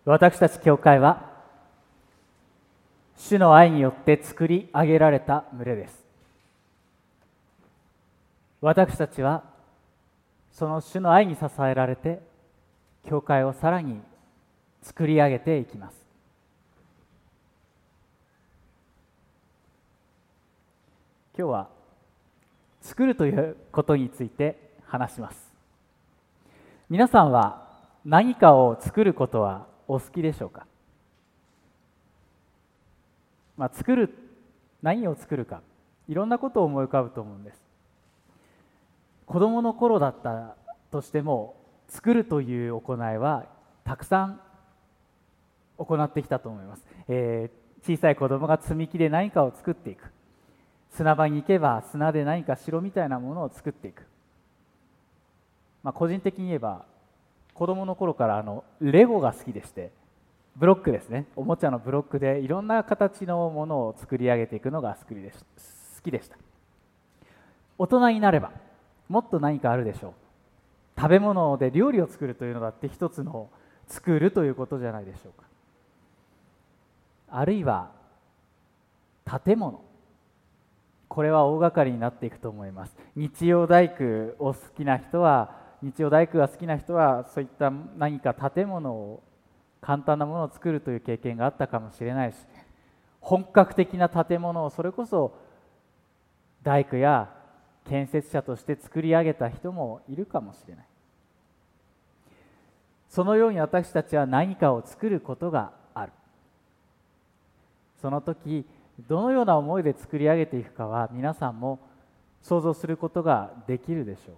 私たち教会は主の愛によって作り上げられた群れです。私たちはその主の愛に支えられて教会をさらに作り上げていきます。今日は作るということについて話します。皆さんは何かを作ることはお好きでしょうか？何を作るか、いろんなことを思い浮かぶと思うんです。子供の頃だったとしても、作るという行いはたくさん行ってきたと思います。小さい子供が積み木で何かを作っていく。砂場に行けば砂で何か城みたいなものを作っていく。個人的に言えば子供の頃からレゴが好きでして、ブロックですね、おもちゃのブロックでいろんな形のものを作り上げていくのが好きでした。大人になればもっと何かあるでしょう。食べ物で料理を作るというのだって一つの作るということじゃないでしょうか。あるいは建物、これは大掛かりになっていくと思います。日曜大工が好きな人はそういった何か建物を、簡単なものを作るという経験があったかもしれないし、本格的な建物をそれこそ大工や建設者として作り上げた人もいるかもしれない。そのように私たちは何かを作ることがある。その時どのような思いで作り上げていくかは皆さんも想像することができるでしょ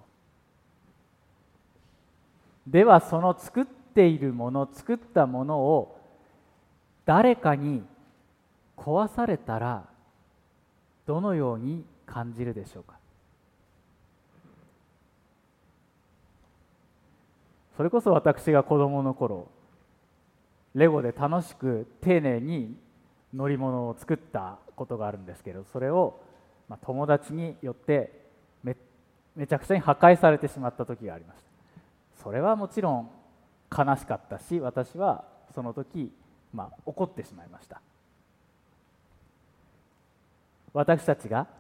う。ではその作ったものを誰かに壊されたらどのように感じるでしょうか。それこそ私が子供の頃、レゴで楽しく丁寧に乗り物を作ったことがあるんですけど、それを友達によってめちゃくちゃに破壊されてしまった時がありました。それはもちろん悲しかったし、私はその時、怒ってしまいました。私たちが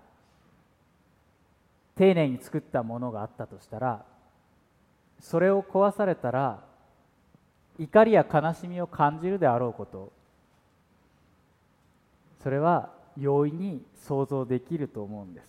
丁寧に作ったものがあったとしたら、それを壊されたら怒りや悲しみを感じるであろうこと、それは容易に想像できると思うんです。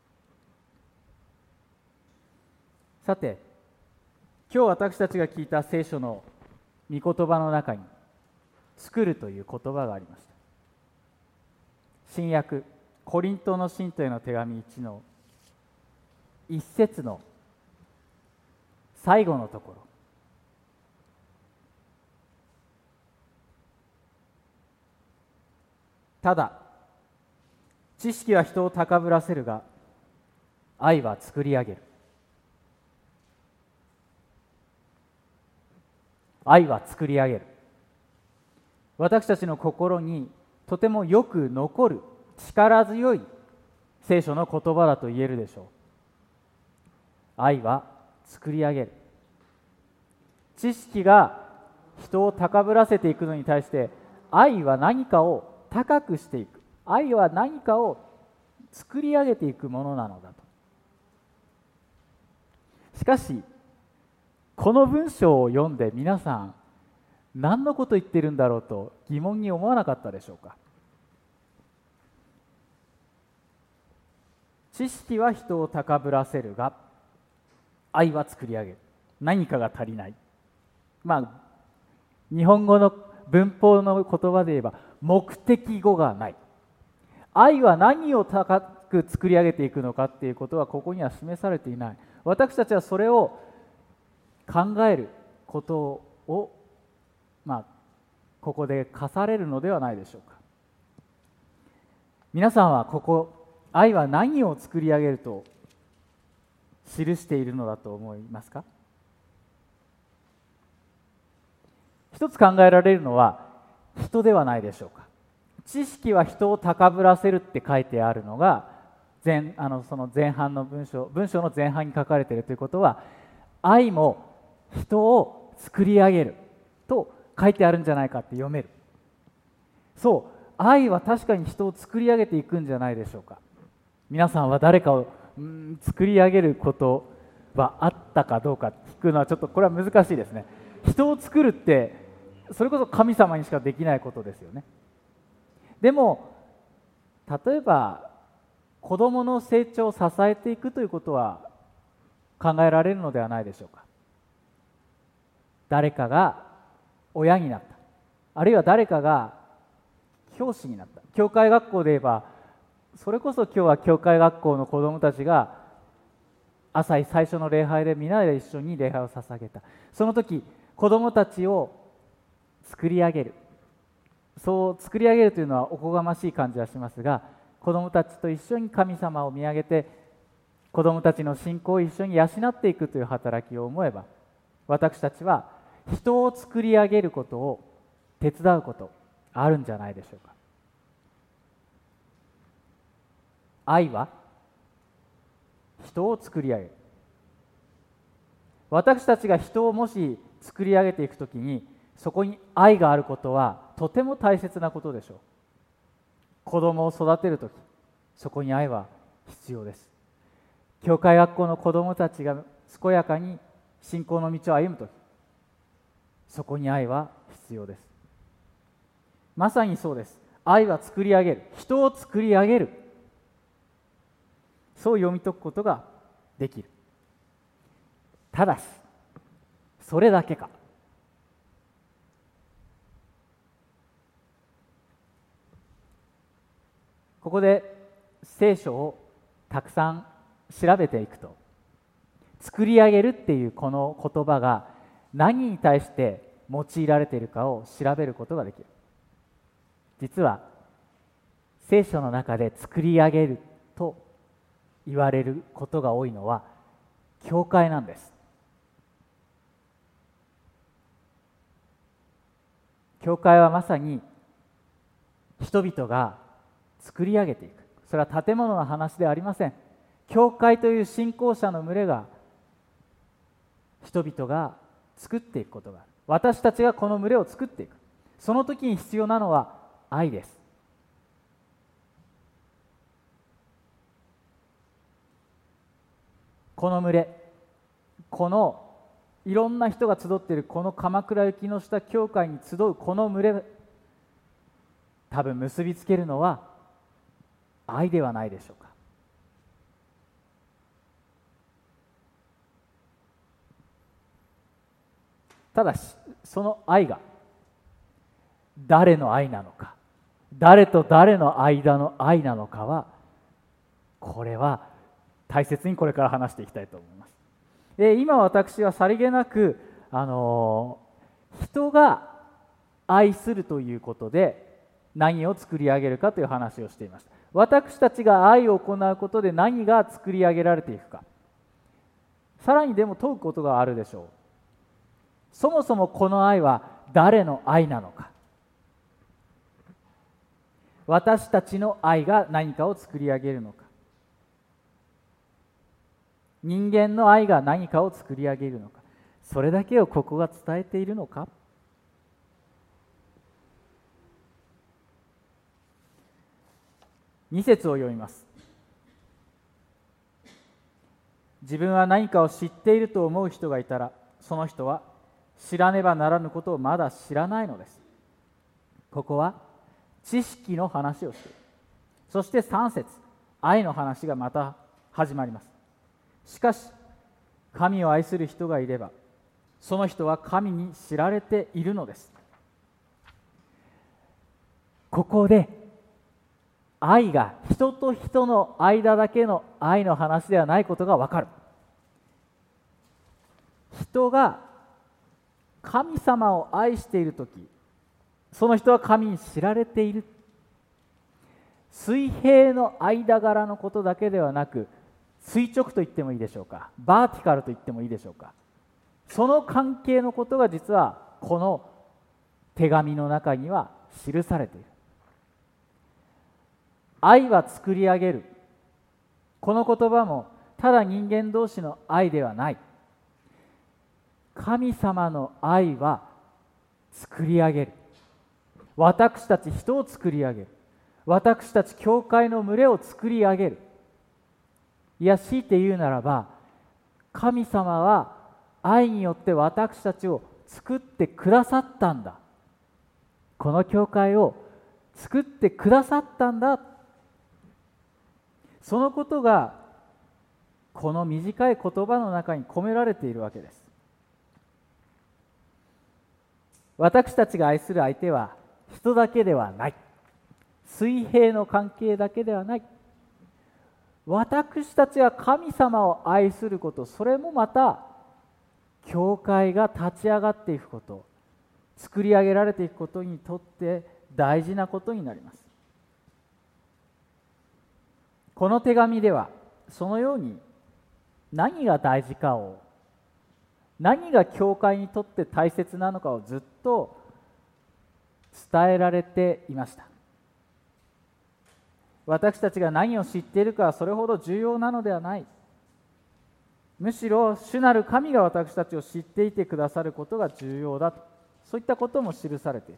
さて、今日私たちが聞いた聖書の御言葉の中に作るという言葉がありました。新約コリントの信徒への手紙1の1節の最後のところ、ただ知識は人を高ぶらせるが愛は作り上げる。愛は作り上げる。私たちの心にとてもよく残る力強い聖書の言葉だと言えるでしょう。愛は作り上げる。知識が人を高ぶらせていくのに対して、愛は何かを高くしていく。愛は何かを作り上げていくものなのだと。しかしこの文章を読んで皆さん何のこと言ってるんだろうと疑問に思わなかったでしょうか。知識は人を高ぶらせるが愛は作り上げる。何かが足りない。日本語の文法の言葉で言えば目的語がない。愛は何を高く作り上げていくのかっていうことはここには示されていない。私たちはそれを考えることをここで課されるのではないでしょうか。皆さんはここ、愛は何を作り上げると記しているのだと思いますか？一つ考えられるのは人ではないでしょうか。知識は人を高ぶらせるって書いてあるのがその前半の文章の前半に書かれているということは、愛も人を作り上げると書いてあるんじゃないかって読める。そう、愛は確かに人を作り上げていくんじゃないでしょうか。皆さんは誰かを作り上げることはあったかどうか聞くのはちょっとこれは難しいですね。人を作るってそれこそ神様にしかできないことですよね。でも例えば子どもの成長を支えていくということは考えられるのではないでしょうか。誰かが親になった、あるいは誰かが教師になった。教会学校で言えばそれこそ今日は教会学校の子どもたちが朝最初の礼拝でみんなで一緒に礼拝を捧げた。その時子どもたちを作り上げる、そう作り上げるというのはおこがましい感じはしますが、子どもたちと一緒に神様を見上げて子どもたちの信仰を一緒に養っていくという働きを思えば、私たちは人を作り上げることを手伝うことあるんじゃないでしょうか。愛は人を作り上げる。私たちが人をもし作り上げていくときにそこに愛があることはとても大切なことでしょう。子供を育てるときそこに愛は必要です。教会学校の子供たちが健やかに信仰の道を歩むときそこに愛は必要です。まさにそうです。愛は作り上げる、人を作り上げる、そう読み解くことができる。ただしそれだけか。ここで聖書をたくさん調べていくと、作り上げるっていうこの言葉が何に対して用いられているかを調べることができる。実は聖書の中で作り上げると言われることが多いのは教会なんです。教会はまさに人々が作り上げていく。それは建物の話ではありません。教会という信仰者の群れが人々が作っていくことがある。私たちがこの群れを作っていく。その時に必要なのは愛です。この群れ、このいろんな人が集っているこの鎌倉雪の下教会に集うこの群れ、多分結びつけるのは愛ではないでしょうか。ただしその愛が誰の愛なのか、誰と誰の間の愛なのかは、これは大切にこれから話していきたいと思います。今私はさりげなく、人が愛するということで何を作り上げるかという話をしていました。私たちが愛を行うことで何が作り上げられていくか、さらにでも問うことがあるでしょう。そもそもこの愛は誰の愛なのか。私たちの愛が何かを作り上げるのか、人間の愛が何かを作り上げるのか、それだけをここが伝えているのか。2節を読みます。自分は何かを知っていると思う人がいたら、その人は知らねばならぬことをまだ知らないのです。ここは知識の話をしている。そして3節、愛の話がまた始まります。しかし神を愛する人がいれば、その人は神に知られているのです。ここで愛が人と人の間だけの愛の話ではないことが分かる。人が神様を愛しているとき、その人は神に知られている。水平の間柄のことだけではなく、垂直と言ってもいいでしょうか、バーティカルと言ってもいいでしょうか、その関係のことが実はこの手紙の中には記されている。愛は作り上げる、この言葉もただ人間同士の愛ではない。神様の愛は作り上げる。私たち人を作り上げる。私たち教会の群れを作り上げる。いや、強いて言うならば、神様は愛によって私たちを作ってくださったんだ。この教会を作ってくださったんだ。そのことがこの短い言葉の中に込められているわけです。私たちが愛する相手は人だけではない。水平の関係だけではない。私たちは神様を愛すること、それもまた教会が立ち上がっていくこと、作り上げられていくことにとって大事なことになります。この手紙ではそのように何が大事かを、何が教会にとって大切なのかをずっと伝えられていました。私たちが何を知っているかはそれほど重要なのではない。むしろ主なる神が私たちを知っていてくださることが重要だと、そういったことも記されている。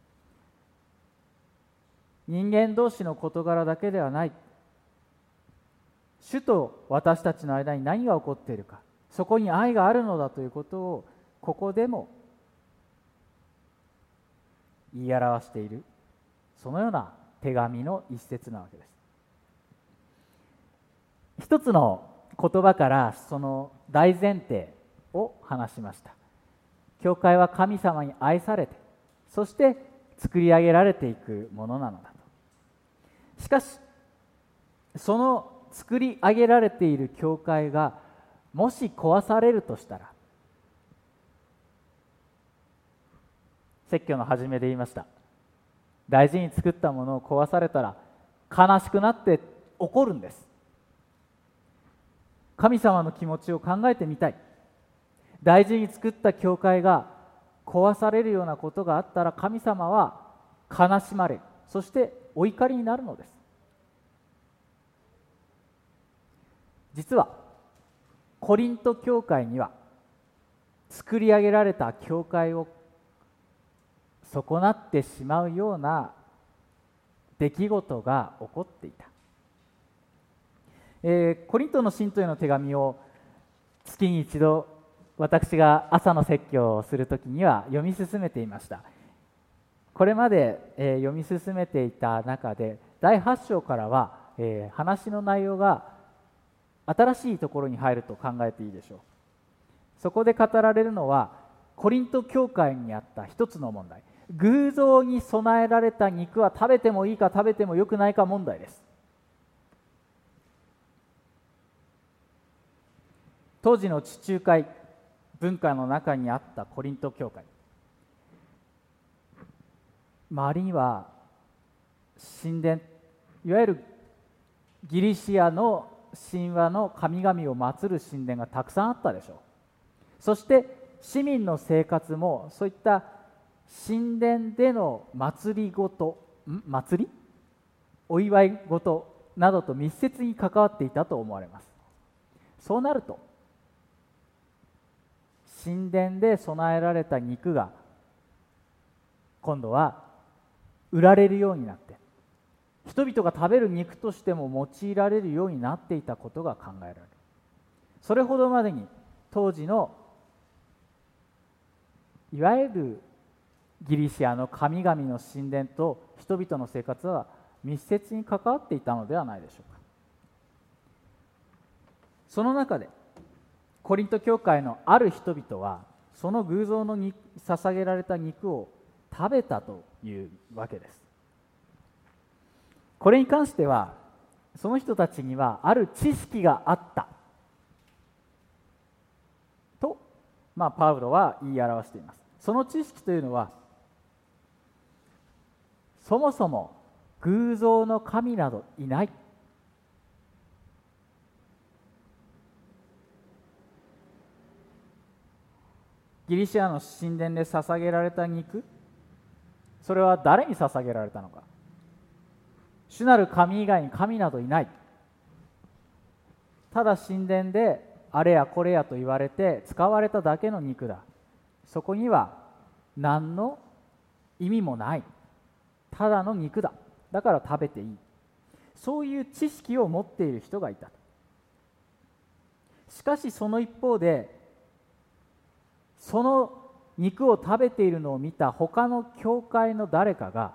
人間同士の事柄だけではない。主と私たちの間に何が起こっているか、そこに愛があるのだということをここでも言い表している、そのような手紙の一節なわけです。一つの言葉からその大前提を話しました。教会は神様に愛されて、そして作り上げられていくものなのだと。しかしその作り上げられている教会がもし壊されるとしたら、説教の初めで言いました。大事に作ったものを壊されたら悲しくなって怒るんです。神様の気持ちを考えてみたい。大事に作った教会が壊されるようなことがあったら、神様は悲しまれる、そしてお怒りになるのです。実はコリント教会には作り上げられた教会を損なってしまうような出来事が起こっていた。コリントの信徒への手紙を月に一度私が朝の説教をするときには読み進めていました。これまで、読み進めていた中で第8章からは、話の内容が新しいところに入ると考えていいでしょう。そこで語られるのはコリント教会にあった一つの問題、偶像に備えられた肉は食べてもいいか食べてもよくないか問題です。当時の地中海文化の中にあったコリント教会、周りには神殿、いわゆるギリシアの神話の神々を祀る神殿がたくさんあったでしょう。そして市民の生活もそういった神殿での祭りごと、お祝いごとなどと密接に関わっていたと思われます。そうなると神殿で備えられた肉が今度は売られるようになって、人々が食べる肉としても用いられるようになっていたことが考えられる。それほどまでに当時のいわゆるギリシアの神々の神殿と人々の生活は密接に関わっていたのではないでしょうか。その中でコリント教会のある人々はその偶像の捧げられた肉を食べたというわけです。これに関してはその人たちにはある知識があったと、パウロは言い表しています。その知識というのは、そもそも偶像の神などいない、ギリシアの神殿で捧げられた肉、それは誰に捧げられたのか。主なる神以外に神などいない。ただ神殿であれやこれやと言われて使われただけの肉だ。そこには何の意味もない、ただの肉だ、だから食べていい、そういう知識を持っている人がいた。しかしその一方で、その肉を食べているのを見た他の教会の誰かが、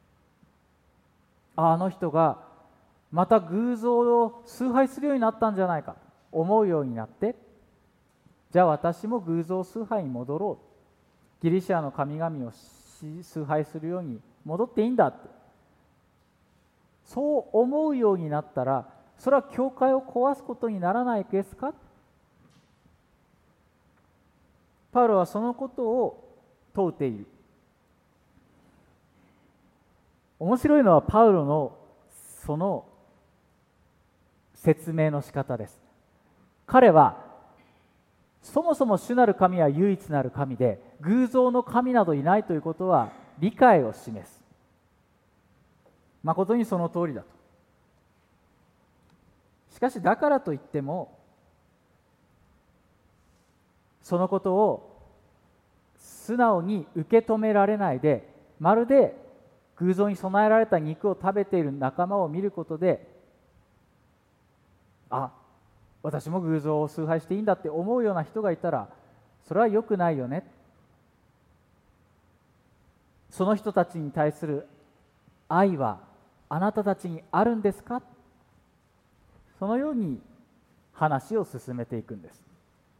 あの人がまた偶像を崇拝するようになったんじゃないかと思うようになって、じゃあ私も偶像崇拝に戻ろう、ギリシャの神々を崇拝するように戻っていいんだって、そう思うようになったら、それは教会を壊すことにならないですか。パウロはそのことを問うている。面白いのはパウロのその説明の仕方です。彼はそもそも主なる神は唯一なる神で、偶像の神などいないということは理解を示す。誠にその通りだと。しかしだからといっても、そのことを素直に受け止められないで、まるで偶像に備えられた肉を食べている仲間を見ることで、あ、私も偶像を崇拝していいんだって思うような人がいたら、それは良くないよね。その人たちに対する愛はあなたたちにあるんですか。そのように話を進めていくんです。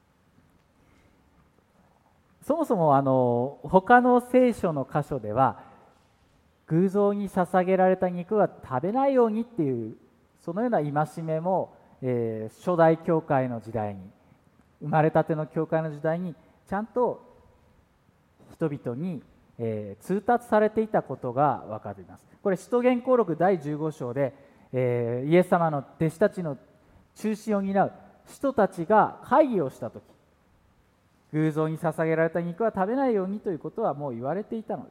そもそも他の聖書の箇所では、偶像に捧げられた肉は食べないようにっていう、そのような戒めも、初代教会の時代に、生まれたての教会の時代にちゃんと人々に、通達されていたことが分かります。これ使徒言行録第15章で、イエス様の弟子たちの中心を担う使徒たちが会議をしたとき、偶像に捧げられた肉は食べないようにということはもう言われていたのです。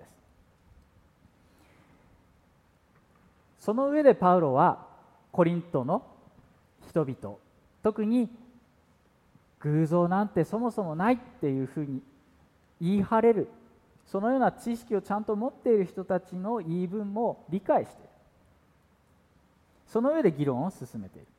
その上でパウロはコリントの人々、特に偶像なんてそもそもないっていうふうに言い張れる、そのような知識をちゃんと持っている人たちの言い分も理解している。その上で議論を進めている。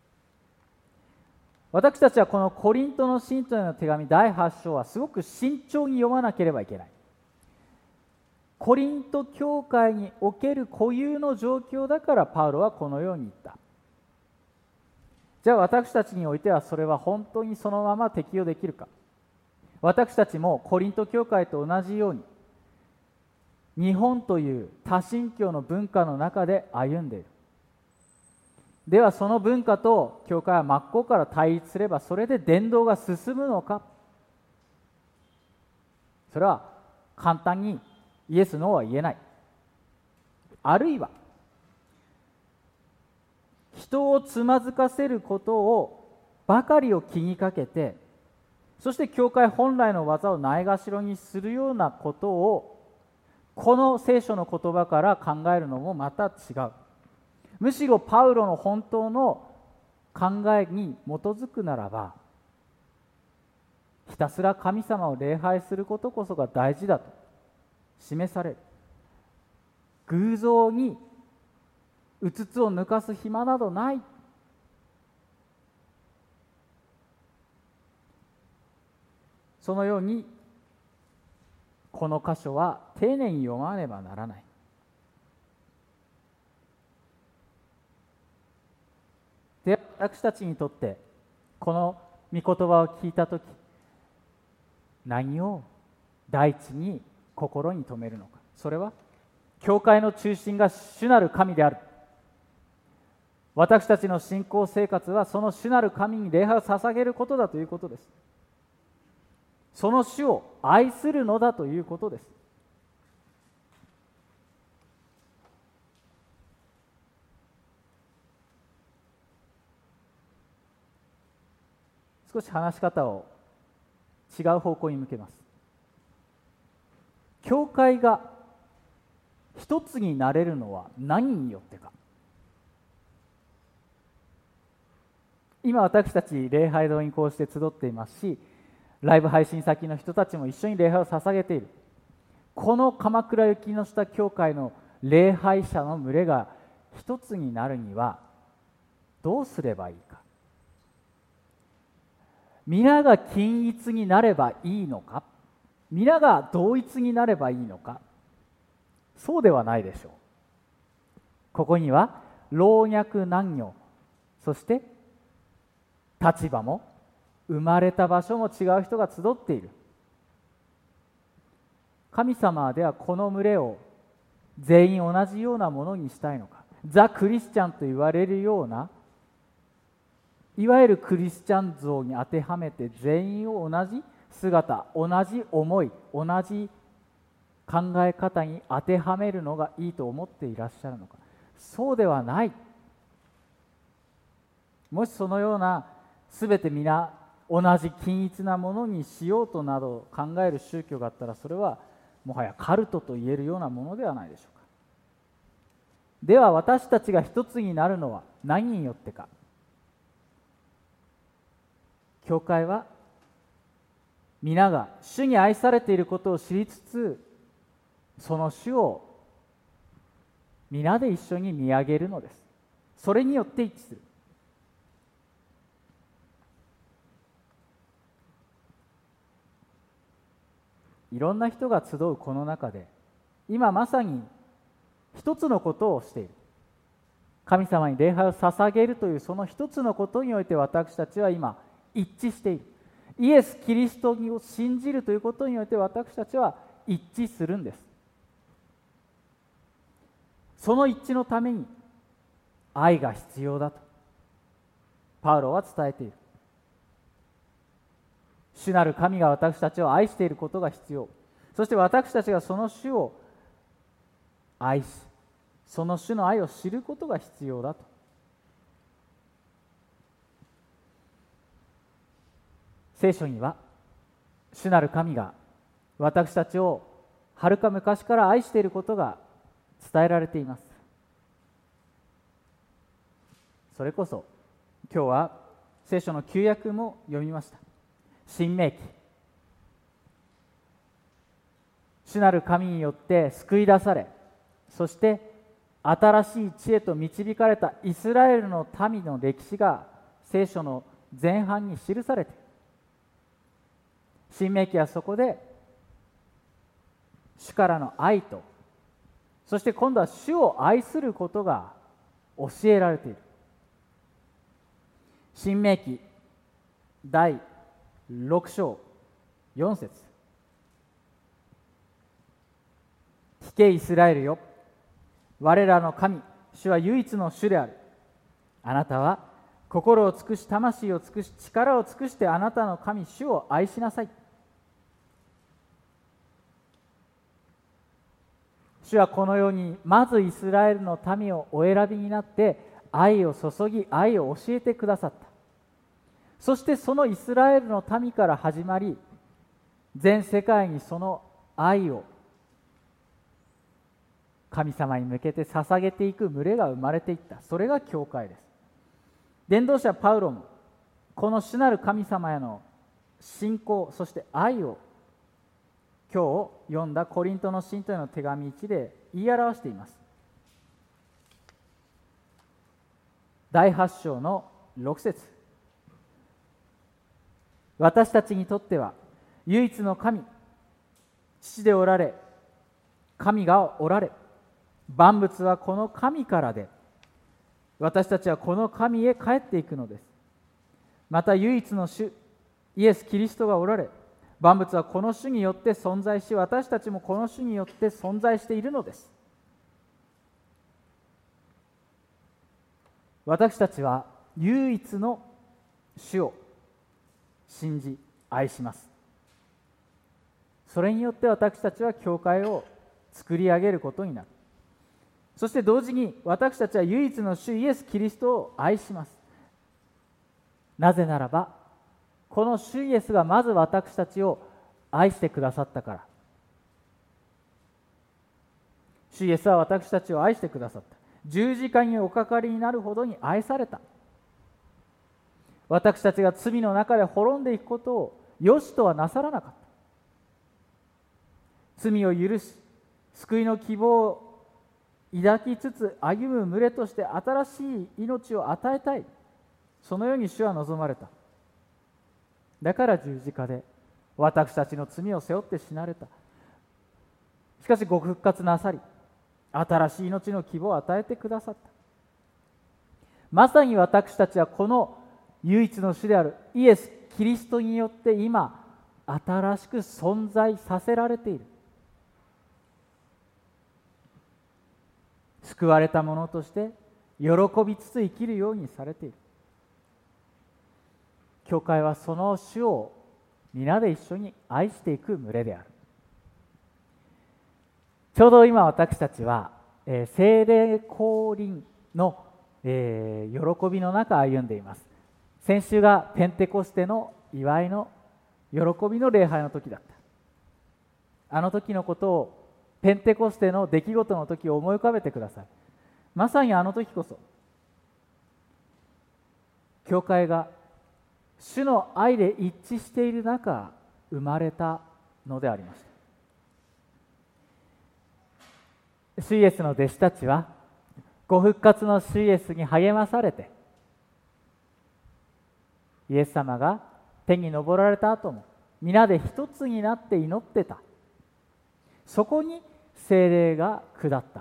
私たちはこのコリントの信徒への手紙第8章はすごく慎重に読まなければいけない。コリント教会における固有の状況だからパウロはこのように言った。じゃあ私たちにおいてはそれは本当にそのまま適用できるか。私たちもコリント教会と同じように日本という多神教の文化の中で歩んでいる。ではその文化と教会は真っ向から対立すれば、それで伝道が進むのか。それは簡単にイエス・ノーは言えない。あるいは人をつまずかせることをばかりを気にかけて、そして教会本来の技をないがしろにするようなことをこの聖書の言葉から考えるのもまた違う。むしろパウロの本当の考えに基づくならば、ひたすら神様を礼拝することこそが大事だと示される。偶像にうつつを抜かす暇などない。そのようにこの箇所は丁寧に読まねばならない。で、私たちにとってこの御言葉を聞いたとき、何を第一に心に留めるのか。それは教会の中心が主なる神である。私たちの信仰生活はその主なる神に礼拝を捧げることだということです。その主を愛するのだということです。少し話し方を違う方向に向けます。教会が一つになれるのは何によってか。今私たち礼拝堂にこうして集っていますし、ライブ配信先の人たちも一緒に礼拝を捧げている。 この鎌倉雪の下教会の礼拝者の群れが一つになるにはどうすればいいか。皆が均一になればいいのか、皆が同一になればいいのか、そうではないでしょう。ここには老若男女、そして立場も生まれた場所も違う人が集っている。神様ではこの群れを全員同じようなものにしたいのか。ザ・クリスチャンと言われるような、いわゆるクリスチャン像に当てはめて全員を同じ姿、同じ思い、同じ考え方に当てはめるのがいいと思っていらっしゃるのか。そうではない。もしそのような全て皆同じ均一なものにしようとなど考える宗教があったら、それはもはやカルトと言えるようなものではないでしょうか。では私たちが一つになるのは何によってか。教会は皆が主に愛されていることを知りつつ、その主を皆で一緒に見上げるのです。それによって一致する。いろんな人が集うこの中で、今まさに一つのことをしている。神様に礼拝を捧げるというその一つのことにおいて、私たちは今一致している。イエス・キリストを信じるということにおいて、私たちは一致するんです。その一致のために愛が必要だとパウロは伝えている。主なる神が私たちを愛していることが必要。そして私たちがその主を愛し、その主の愛を知ることが必要だと。聖書には主なる神が私たちをはるか昔から愛していることが伝えられています。それこそ今日は聖書の旧約も読みました。新明記、主なる神によって救い出され、そして新しい知恵と導かれたイスラエルの民の歴史が聖書の前半に記されている。新明記はそこで主からの愛と、そして今度は主を愛することが教えられている。新明記第6章4節、聞けイスラエルよ、我らの神主は唯一の主である。あなたは心を尽くし、魂を尽くし、力を尽くしてあなたの神主を愛しなさい。主はこのようにまずイスラエルの民をお選びになって愛を注ぎ、愛を教えてくださった。そしてそのイスラエルの民から始まり、全世界にその愛を神様に向けて捧げていく群れが生まれていった。それが教会です。伝道者パウロもこの主なる神様への信仰、そして愛を今日読んだコリントの信徒への手紙1で言い表しています。第8章の6節、私たちにとっては唯一の神、父でおられ、神がおられ、万物はこの神からで、私たちはこの神へ帰っていくのです。また唯一の主イエス・キリストがおられ、万物はこの主によって存在し、私たちもこの主によって存在しているのです。私たちは唯一の主を信じ愛します。それによって私たちは教会を作り上げることになる。そして同時に私たちは唯一の主イエス・キリストを愛します。なぜならばこの主イエスがまず私たちを愛してくださったから。主イエスは私たちを愛してくださった。十字架におかかりになるほどに愛された。私たちが罪の中で滅んでいくことを良しとはなさらなかった。 罪を許し救いの希望を抱きつつ歩む群れとして新しい命を与えたい、そのように主は望まれた。だから十字架で私たちの罪を背負って死なれた。しかしご復活なさり、新しい命の希望を与えてくださった。まさに私たちはこの唯一の主であるイエス・キリストによって今新しく存在させられている。救われた者として喜びつつ生きるようにされている。教会はその主を皆で一緒に愛していく群れである。ちょうど今私たちは、聖霊降臨の、喜びの中歩んでいます。先週がペンテコステの祝いの喜びの礼拝の時だった。あの時のことをペンテコステの出来事の時を思い浮かべてください。まさにあの時こそ教会が主の愛で一致している中生まれたのでありました。主イエスの弟子たちはご復活の主イエスに励まされて、イエス様が天に昇られた後も皆で一つになって祈ってた。そこに聖霊が下った。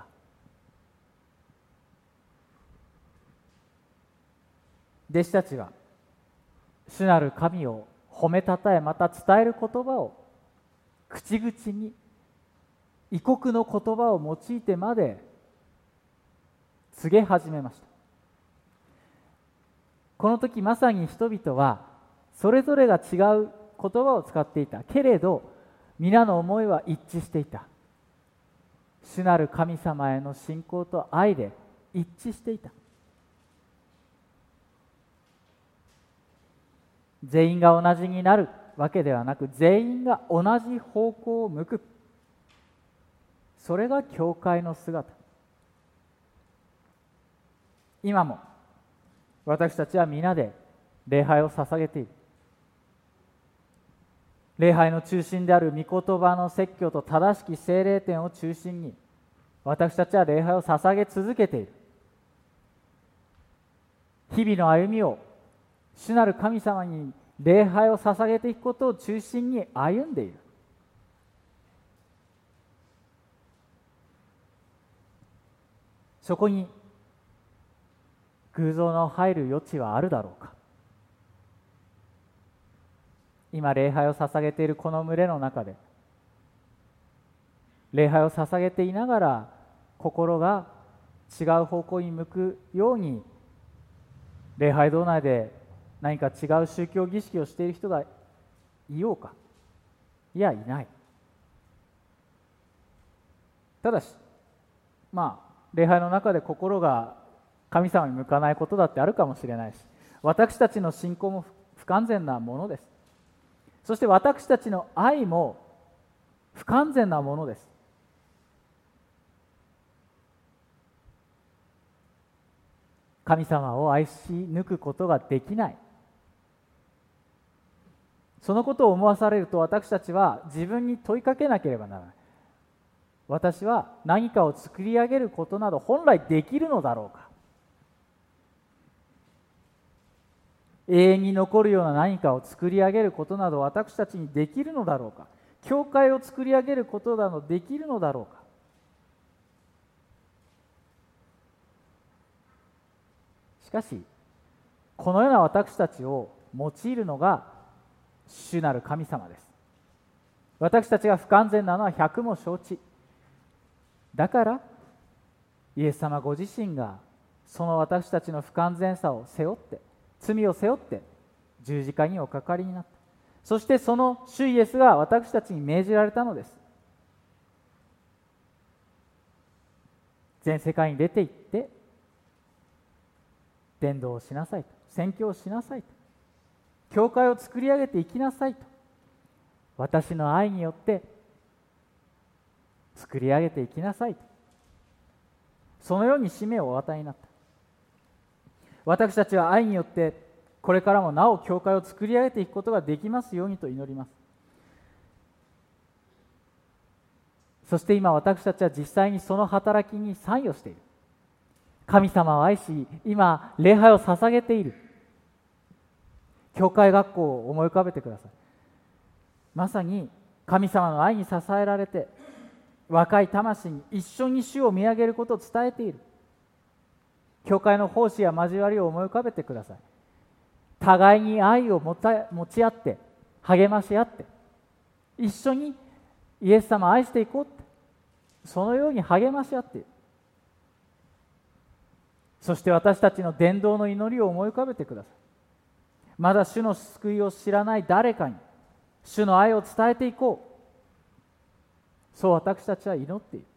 弟子たちは主なる神を褒めたたえ、また伝える言葉を口々に異国の言葉を用いてまで告げ始めました。この時まさに人々はそれぞれが違う言葉を使っていたけれど、皆の思いは一致していた。主なる神様への信仰と愛で一致していた。全員が同じになるわけではなく、全員が同じ方向を向く。それが教会の姿。今も私たちは皆で礼拝を捧げている。礼拝の中心である御言葉の説教と正しき聖霊典を中心に私たちは礼拝を捧げ続けている。日々の歩みを主なる神様に礼拝を捧げていくことを中心に歩んでいる。そこに偶像の入る余地はあるだろうか。今礼拝を捧げているこの群れの中で、礼拝を捧げていながら心が違う方向に向くように礼拝堂内で何か違う宗教儀式をしている人がいようか。いや、いない。ただし礼拝の中で心が神様に向かないことだってあるかもしれないし、私たちの信仰も不完全なものです。そして私たちの愛も不完全なものです。神様を愛し抜くことができない。そのことを思わされると私たちは自分に問いかけなければならない。私は何かを作り上げることなど本来できるのだろうか。永遠に残るような何かを作り上げることなど私たちにできるのだろうか。教会を作り上げることなどできるのだろうか。しかしこのような私たちを用いるのが主なる神様です。私たちが不完全なのは百も承知。だからイエス様ご自身がその私たちの不完全さを背負って、罪を背負って十字架におかかりになった。そしてその主イエスが私たちに命じられたのです。全世界に出て行って伝道をしなさいと、宣教をしなさいと、教会を作り上げていきなさいと、私の愛によって作り上げていきなさいと、そのように使命をお与えになった。私たちは愛によってこれからもなお教会を作り上げていくことができますようにと祈ります。 そして今私たちは実際にその働きに参与している。神様を愛し、今礼拝を捧げている。教会学校を思い浮かべてください。まさに神様の愛に支えられて、若い魂に一緒に主を見上げることを伝えている。教会の奉仕や交わりを思い浮かべてください。互いに愛を持ち合って、励まし合って、一緒にイエス様を愛していこうって、そのように励まし合っている。そして私たちの伝道の祈りを思い浮かべてください。まだ主の救いを知らない誰かに主の愛を伝えていこう、そう私たちは祈っている。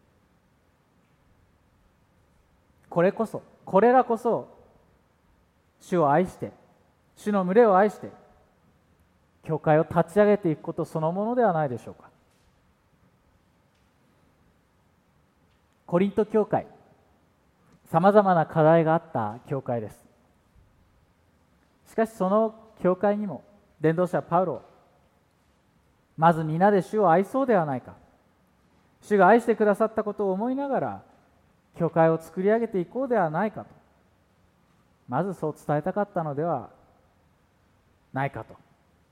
これらこそ主を愛して、主の群れを愛して教会を立ち上げていくことそのものではないでしょうか。コリント教会、さまざまな課題があった教会です。しかしその教会にも伝道者パウロは、まず皆で主を愛そうではないか、主が愛してくださったことを思いながら教会を作り上げていこうではないかと、まずそう伝えたかったのではないかと、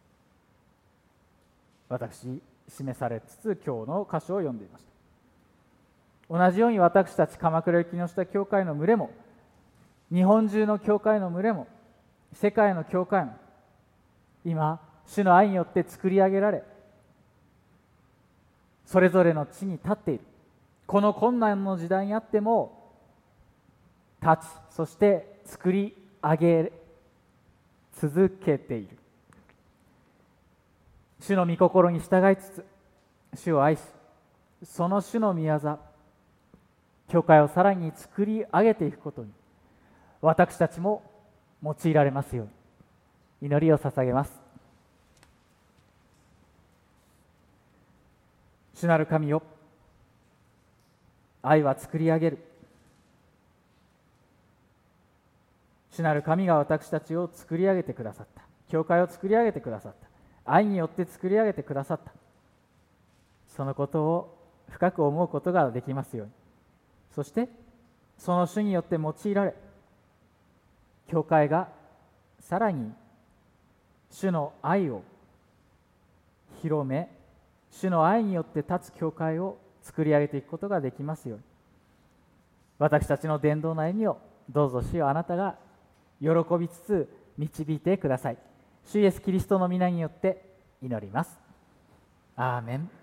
私示されつつ今日の箇所を読んでいました。同じように私たち鎌倉雪の下教会の群れも、日本中の教会の群れも、世界の教会も今主の愛によって作り上げられ、それぞれの地に立っている。この困難の時代にあっても立ち、そして作り上げ続けている。主の御心に従いつつ主を愛し、その主の御業、教会をさらに作り上げていくことに私たちも用いられますように祈りを捧げます。主なる神よ、愛は作り上げる。主なる神が私たちを作り上げてくださった。教会を作り上げてくださった。愛によって作り上げてくださった。そのことを深く思うことができますように。そしてその主によって用いられ、教会がさらに主の愛を広め、主の愛によって立つ教会を作り上げていくことができますように、私たちの伝道の歩みをどうぞ主よ、あなたが喜びつつ導いてください。主イエスキリストの皆によって祈ります。アーメン。